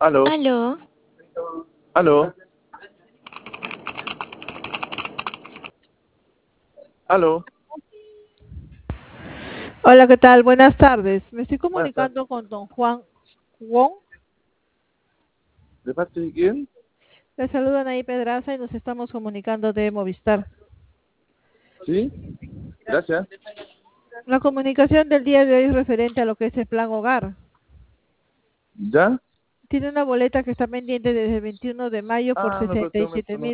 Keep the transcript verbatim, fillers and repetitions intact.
Aló, Aló, aló, aló. Hola, ¿qué tal? Buenas tardes. Me estoy Buenas tardes. comunicando con don Juan Wong. ¿De parte de quién? Le saludan ahí Pedraza y nos estamos comunicando de Movistar. Sí, gracias. La comunicación del día de hoy es referente a lo que es el plan hogar. ¿Ya? Tiene una boleta que está pendiente desde el veintiuno de mayo por Ah, no, pero sesenta este y siete momento no. mil.